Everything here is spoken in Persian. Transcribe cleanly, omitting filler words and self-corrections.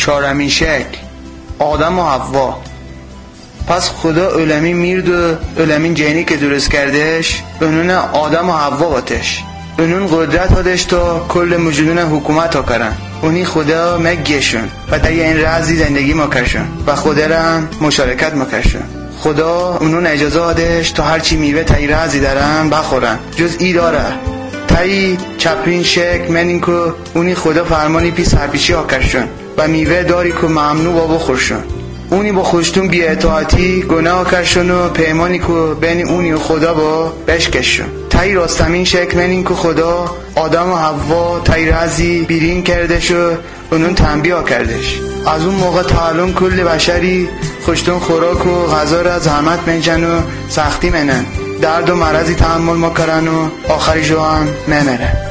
چهارمین شکل آدم و حوا. پس خدا علمی میرد و علمین جنی که درست کردش اونون آدم و حوا باتش، اونون قدرت هادش تا کل موجودون حکومت ها کرن. اونی خدا مگیشون و در این رازی زندگی ما کرشون و خدا را هم مشارکت ما کرشون. خدا اونون اجازه هادش تا هرچی میوه تایی رازی دارن بخورن. جز ای داره تایی چپرین شک من این که اونی خدا فرمانی پی سرپیچی ها کرشون و میوه داری که ممنوع با بخورشون. اونی با خوشتون بی اطاعتی گناه کرشون و پیمانی که بین اونی و خدا با بشکشون. تایی راستمین شکل من این که خدا آدم و حوا تایی رازی بیرین کردش و اونون تنبیه کردش. از اون موقع تا الان کل بشری خوشتون خوراک و غذا را زحمت منجن و سختی منن، درد و مرضی تحمل ما کرن و آخری جو هم ممره.